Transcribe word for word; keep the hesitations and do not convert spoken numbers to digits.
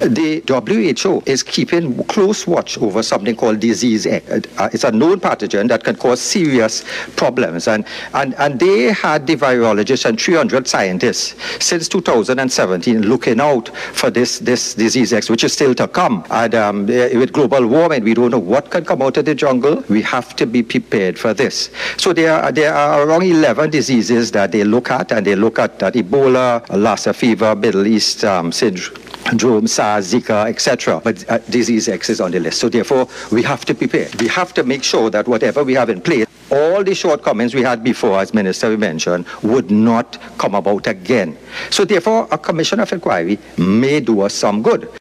The W H O is keeping close watch over something called disease X. Uh, it's a known pathogen that can cause serious problems. And, and, and they had the virologists and three hundred scientists since two thousand seventeen looking out for this, this disease X, which is still to come. And um, with global warming, we don't know what can come out of the jungle. We have to be prepared for this. So there are, there are around eleven diseases that they look at, and they look at that Ebola, Lassa fever, Middle East um, syndrome, SARS, Zika, et cetera. But uh, disease X is on the list. So therefore, we have to prepare. We have to make sure that whatever we have in place, all the shortcomings we had before, as Minister mentioned, would not come about again. So therefore, a commission of inquiry may do us some good.